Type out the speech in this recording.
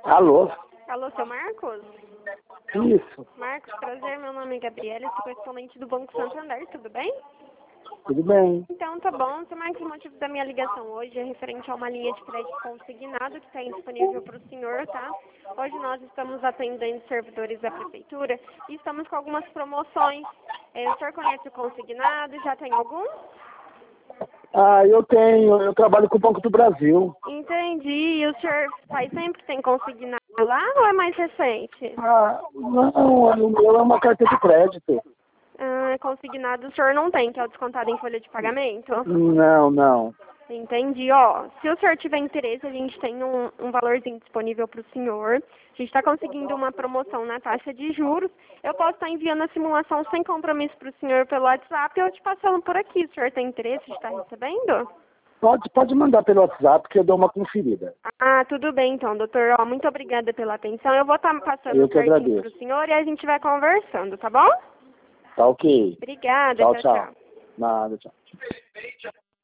Alô? Alô, seu Marcos? Isso, Marcos, prazer, meu nome é Gabriela, sou correspondente do Banco Santander, tudo bem? tudo bem. Então, tá bom. Seu Marcos, o motivo da minha ligação hoje é referente a uma linha de crédito consignado que está disponível para o senhor, tá? Hoje nós estamos atendendo servidores da prefeitura e estamos com algumas promoções. O senhor conhece o consignado? Já tem algum? Ah, eu trabalho com o Banco do Brasil. Entendi. E o senhor faz sempre tem consignado lá ou é mais recente? Ah, não, o meu é uma carta de crédito. Consignado o senhor não tem, que é o descontado em folha de pagamento? Não. Entendi. Ó, se o senhor tiver interesse, a gente tem um valorzinho disponível para o senhor. A gente está conseguindo uma promoção na taxa de juros. Eu posso estar enviando a simulação sem compromisso para o senhor pelo WhatsApp ou te passando por aqui. O senhor tem interesse de estar recebendo? Pode mandar pelo WhatsApp que eu dou uma conferida. Ah, tudo bem então, doutor. Ó, muito obrigada pela atenção. Eu vou estar passando Eu que certinho para o agradeço. senhor e a gente vai conversando, tá bom? Tá ok. Obrigada. Tchau, Tchau, tchau. tchau. Nada, tchau.